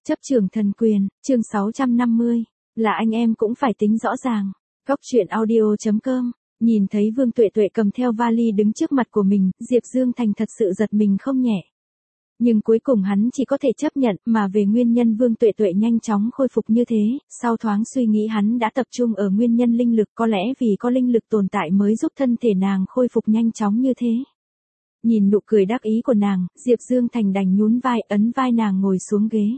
Chấp trường thần quyền, chương 650, là anh em cũng phải tính rõ ràng. Góc truyện audio.com, nhìn thấy Vương Tuệ Tuệ cầm theo vali đứng trước mặt của mình, Diệp Dương Thành thật sự giật mình không nhẹ. Nhưng cuối cùng hắn chỉ có thể chấp nhận, mà về nguyên nhân Vương Tuệ Tuệ nhanh chóng khôi phục như thế, sau thoáng suy nghĩ hắn đã tập trung ở nguyên nhân linh lực, có lẽ vì có linh lực tồn tại mới giúp thân thể nàng khôi phục nhanh chóng như thế. Nhìn nụ cười đắc ý của nàng, Diệp Dương Thành đành nhún vai, ấn vai nàng ngồi xuống ghế.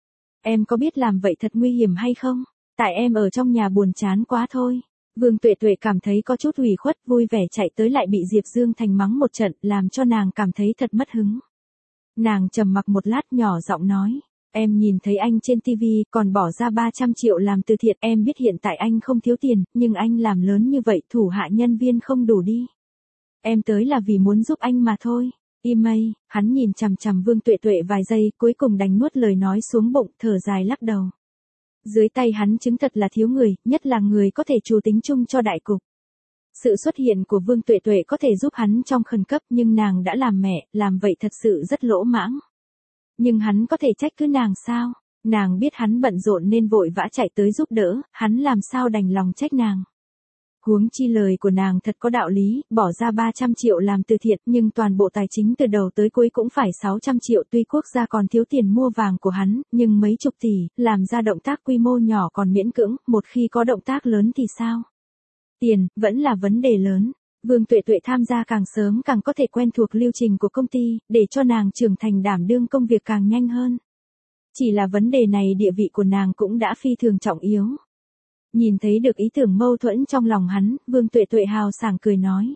Em có biết làm vậy thật nguy hiểm hay không? Tại em ở trong nhà buồn chán quá thôi. Vương Tuệ Tuệ cảm thấy có chút ủy khuất, vui vẻ chạy tới lại bị Diệp Dương Thành mắng một trận, làm cho nàng cảm thấy thật mất hứng. Nàng trầm mặc một lát nhỏ giọng nói, em nhìn thấy anh trên TV còn bỏ ra 300 triệu làm từ thiện, em biết hiện tại anh không thiếu tiền, nhưng anh làm lớn như vậy thủ hạ nhân viên không đủ đi. Em tới là vì muốn giúp anh mà thôi. Imay, hắn nhìn chằm chằm Vương Tuệ Tuệ vài giây, cuối cùng đành nuốt lời nói xuống bụng, thở dài lắc đầu. Dưới tay hắn chứng thật là thiếu người, nhất là người có thể chủ tính chung cho đại cục. Sự xuất hiện của Vương Tuệ Tuệ có thể giúp hắn trong khẩn cấp, nhưng nàng đã làm mẹ, làm vậy thật sự rất lỗ mãng. Nhưng hắn có thể trách cứ nàng sao? Nàng biết hắn bận rộn nên vội vã chạy tới giúp đỡ, hắn làm sao đành lòng trách nàng. Huống chi lời của nàng thật có đạo lý, bỏ ra 300 triệu làm từ thiện, nhưng toàn bộ tài chính từ đầu tới cuối cũng phải 600 triệu, tuy quốc gia còn thiếu tiền mua vàng của hắn, nhưng mấy chục tỷ, làm ra động tác quy mô nhỏ còn miễn cưỡng, một khi có động tác lớn thì sao? Tiền, vẫn là vấn đề lớn. Vương Tuệ Tuệ tham gia càng sớm càng có thể quen thuộc lưu trình của công ty, để cho nàng trưởng thành đảm đương công việc càng nhanh hơn. Chỉ là vấn đề này địa vị của nàng cũng đã phi thường trọng yếu. Nhìn thấy được ý tưởng mâu thuẫn trong lòng hắn, Vương Tuệ Tuệ hào sảng cười nói.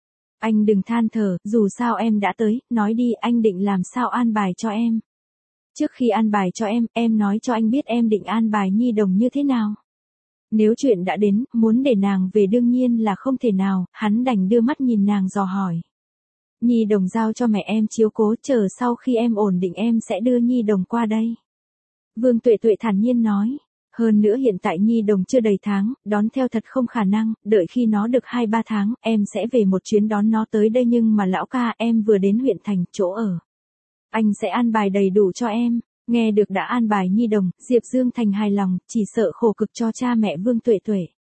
Anh đừng than thở, dù sao em đã tới, nói đi anh định làm sao an bài cho em. Trước khi an bài cho em nói cho anh biết em định an bài Nhi Đồng như thế nào. Nếu chuyện đã đến, muốn để nàng về đương nhiên là không thể nào, hắn đành đưa mắt nhìn nàng dò hỏi. Nhi Đồng giao cho mẹ em chiếu cố, chờ sau khi em ổn định em sẽ đưa Nhi Đồng qua đây. Vương Tuệ Tuệ thản nhiên nói. Hơn nữa hiện tại Nhi Đồng chưa đầy tháng, đón theo thật không khả năng, đợi khi nó được 2-3 tháng, em sẽ về một chuyến đón nó tới đây, nhưng mà lão ca, em vừa đến huyện thành, chỗ ở. Anh sẽ an bài đầy đủ cho em. Nghe được đã an bài Nhi Đồng, Diệp Dương Thành hài lòng, chỉ sợ khổ cực cho cha mẹ Vương Tuệ Tuệ.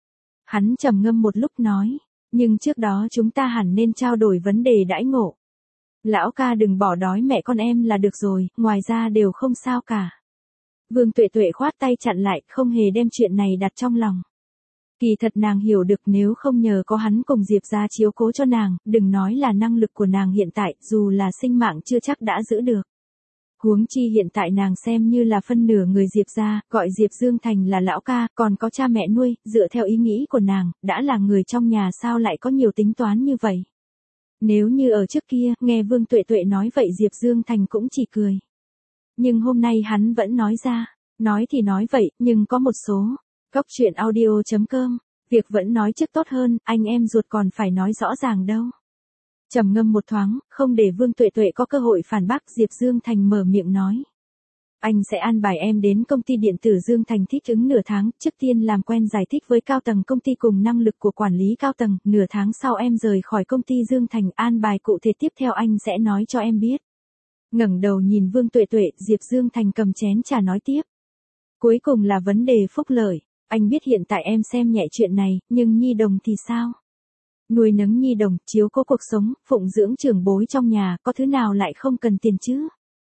Hắn trầm ngâm một lúc nói, nhưng trước đó chúng ta hẳn nên trao đổi vấn đề đãi ngộ. Lão ca đừng bỏ đói mẹ con em là được rồi, ngoài ra đều không sao cả. Vương Tuệ Tuệ khoát tay chặn lại, không hề đem chuyện này đặt trong lòng. Kỳ thật nàng hiểu được nếu không nhờ có hắn cùng Diệp gia chiếu cố cho nàng, đừng nói là năng lực của nàng hiện tại, dù là sinh mạng chưa chắc đã giữ được. Huống chi hiện tại nàng xem như là phân nửa người Diệp gia, gọi Diệp Dương Thành là lão ca, còn có cha mẹ nuôi, dựa theo ý nghĩ của nàng, đã là người trong nhà sao lại có nhiều tính toán như vậy. Nếu như ở trước kia, nghe Vương Tuệ Tuệ nói vậy Diệp Dương Thành cũng chỉ cười. Nhưng hôm nay hắn vẫn nói ra, nói thì nói vậy, nhưng có một số. Góc truyện audio.com, việc vẫn nói trước tốt hơn, anh em ruột còn phải nói rõ ràng đâu. Trầm ngâm một thoáng, không để Vương Tuệ Tuệ có cơ hội phản bác, Diệp Dương Thành mở miệng nói. Anh sẽ an bài em đến công ty điện tử Dương Thành thích ứng nửa tháng, trước tiên làm quen giải thích với cao tầng công ty cùng năng lực của quản lý cao tầng, nửa tháng sau em rời khỏi công ty Dương Thành, an bài cụ thể tiếp theo anh sẽ nói cho em biết. Ngẩng đầu nhìn Vương Tuệ Tuệ, Diệp Dương Thành cầm chén trà nói tiếp. Cuối cùng là vấn đề phúc lợi, anh biết hiện tại em xem nhẹ chuyện này, nhưng Nhi Đồng thì sao? Nuôi nấng Nhi Đồng, chiếu cố cuộc sống, phụng dưỡng trưởng bối trong nhà, có thứ nào lại không cần tiền chứ?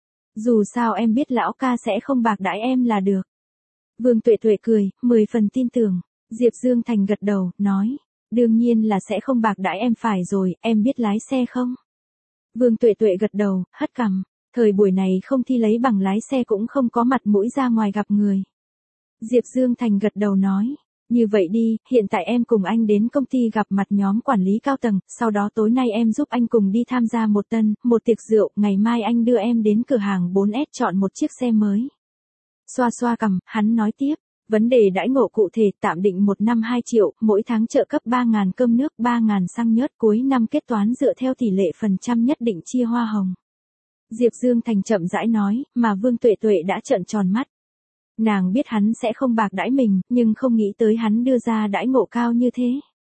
Dù sao em biết lão ca sẽ không bạc đãi em là được. Vương Tuệ Tuệ cười, 10 phần tin tưởng. Diệp Dương Thành gật đầu, nói. Đương nhiên là sẽ không bạc đãi em phải rồi, em biết lái xe không? Vương Tuệ Tuệ gật đầu, hất cằm. Thời buổi này không thi lấy bằng lái xe cũng không có mặt mũi ra ngoài gặp người. Diệp Dương Thành gật đầu nói. Như vậy đi, hiện tại em cùng anh đến công ty gặp mặt nhóm quản lý cao tầng, sau đó tối nay em giúp anh cùng đi tham gia một tiệc rượu, ngày mai anh đưa em đến cửa hàng 4S chọn một chiếc xe mới. Xoa xoa cằm, hắn nói tiếp, vấn đề đãi ngộ cụ thể tạm định 1 năm 2 triệu, mỗi tháng trợ cấp 3.000 cơm nước, 3.000 xăng nhớt, cuối năm kết toán dựa theo tỷ lệ phần trăm nhất định chia hoa hồng. Diệp Dương Thành chậm rãi nói, mà Vương Tuệ Tuệ đã trợn tròn mắt. Nàng biết hắn sẽ không bạc đãi mình, nhưng không nghĩ tới hắn đưa ra đãi ngộ cao như thế.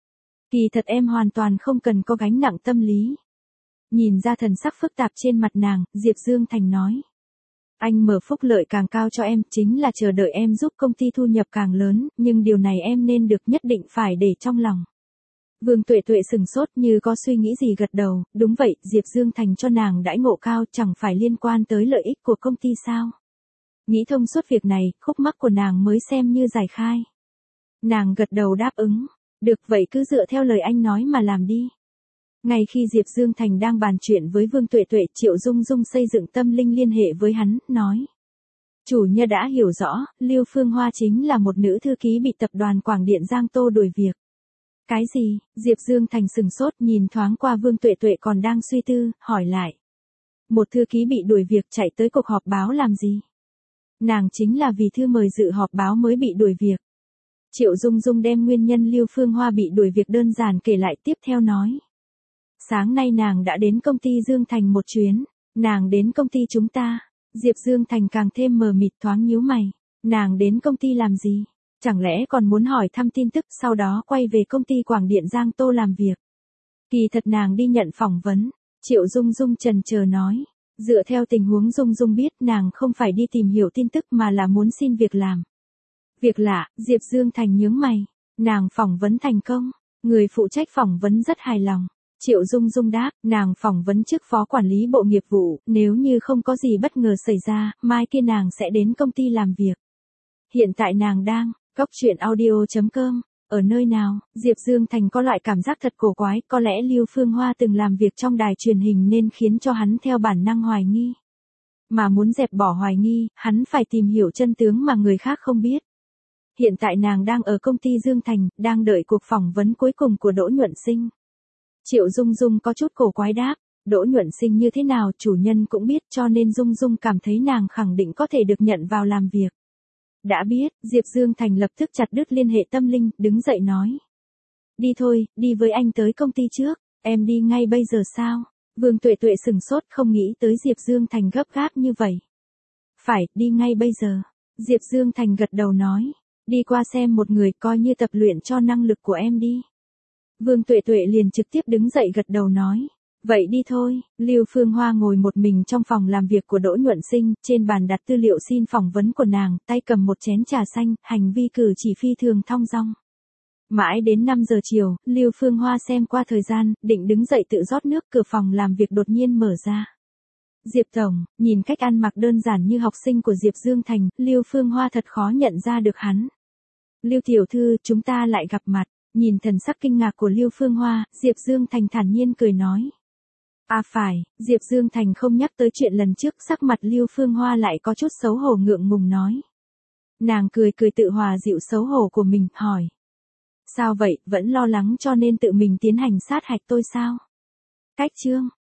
Kỳ thật em hoàn toàn không cần có gánh nặng tâm lý. Nhìn ra thần sắc phức tạp trên mặt nàng, Diệp Dương Thành nói. Anh mở phúc lợi càng cao cho em, chính là chờ đợi em giúp công ty thu nhập càng lớn, nhưng điều này em nên được nhất định phải để trong lòng. Vương Tuệ Tuệ sừng sốt như có suy nghĩ gì gật đầu, đúng vậy, Diệp Dương Thành cho nàng đãi ngộ cao chẳng phải liên quan tới lợi ích của công ty sao. Nghĩ thông suốt việc này, khúc mắc của nàng mới xem như giải khai. Nàng gật đầu đáp ứng, được vậy cứ dựa theo lời anh nói mà làm đi. Ngay khi Diệp Dương Thành đang bàn chuyện với Vương Tuệ Tuệ, Triệu Dung Dung xây dựng tâm linh liên hệ với hắn, nói. Chủ nhân đã hiểu rõ, Lưu Phương Hoa chính là một nữ thư ký bị tập đoàn Quảng Điện Giang Tô đuổi việc. Cái gì? Diệp Dương Thành sừng sốt nhìn thoáng qua Vương Tuệ Tuệ còn đang suy tư, hỏi lại. Một thư ký bị đuổi việc chạy tới cuộc họp báo làm gì? Nàng chính là vì thư mời dự họp báo mới bị đuổi việc. Triệu Dung Dung đem nguyên nhân Lưu Phương Hoa bị đuổi việc đơn giản kể lại, tiếp theo nói. Sáng nay nàng đã đến công ty Dương Thành một chuyến. Nàng đến công ty chúng ta. Diệp Dương Thành càng thêm mờ mịt, thoáng nhíu mày. Nàng đến công ty làm gì? Chẳng lẽ còn muốn hỏi thăm tin tức sau đó quay về công ty Quảng Điện Giang Tô làm việc? Kỳ thật nàng đi nhận phỏng vấn. Triệu Dung Dung chần chờ nói. Dựa theo tình huống Dung Dung biết, nàng không phải đi tìm hiểu tin tức mà là muốn xin việc làm. Việc lạ, Diệp Dương Thành nhướng mày. Nàng phỏng vấn thành công. Người phụ trách phỏng vấn rất hài lòng. Triệu Dung Dung đáp, nàng phỏng vấn chức phó quản lý bộ nghiệp vụ, nếu như không có gì bất ngờ xảy ra, mai kia nàng sẽ đến công ty làm việc. Hiện tại nàng đang, goctruyện.audio.com, ở nơi nào? Diệp Dương Thành có loại cảm giác thật cổ quái, có lẽ Lưu Phương Hoa từng làm việc trong đài truyền hình nên khiến cho hắn theo bản năng hoài nghi. Mà muốn dẹp bỏ hoài nghi, hắn phải tìm hiểu chân tướng mà người khác không biết. Hiện tại nàng đang ở công ty Dương Thành, đang đợi cuộc phỏng vấn cuối cùng của Đỗ Nhuận Sinh. Triệu Dung Dung có chút cổ quái đáp, Đỗ Nhuận Sinh như thế nào chủ nhân cũng biết, cho nên Dung Dung cảm thấy nàng khẳng định có thể được nhận vào làm việc. Đã biết, Diệp Dương Thành lập tức chặt đứt liên hệ tâm linh, đứng dậy nói. Đi thôi, đi với anh tới công ty trước, em đi ngay bây giờ sao? Vương Tuệ Tuệ sừng sốt, không nghĩ tới Diệp Dương Thành gấp gáp như vậy. Phải, đi ngay bây giờ. Diệp Dương Thành gật đầu nói, đi qua xem một người coi như tập luyện cho năng lực của em đi. Vương Tuệ Tuệ liền trực tiếp đứng dậy gật đầu nói. Vậy đi thôi. Lưu Phương Hoa ngồi một mình trong phòng làm việc của Đỗ Nhuận Sinh, trên bàn đặt tư liệu xin phỏng vấn của nàng, tay cầm một chén trà xanh, hành vi cử chỉ phi thường thong dong. Mãi đến 5 giờ chiều, Lưu Phương Hoa xem qua thời gian, định đứng dậy tự rót nước, cửa phòng làm việc đột nhiên mở ra. Diệp Tổng, nhìn cách ăn mặc đơn giản như học sinh của Diệp Dương Thành, Lưu Phương Hoa thật khó nhận ra được hắn. Lưu tiểu thư, chúng ta lại gặp mặt. Nhìn thần sắc kinh ngạc của Lưu Phương Hoa, Diệp Dương Thành thản nhiên cười nói. À phải, Diệp Dương Thành không nhắc tới chuyện lần trước, sắc mặt Lưu Phương Hoa lại có chút xấu hổ ngượng ngùng nói. Nàng cười cười tự hòa dịu xấu hổ của mình, hỏi. Sao vậy, vẫn lo lắng cho nên tự mình tiến hành sát hạch tôi sao? Cách chương.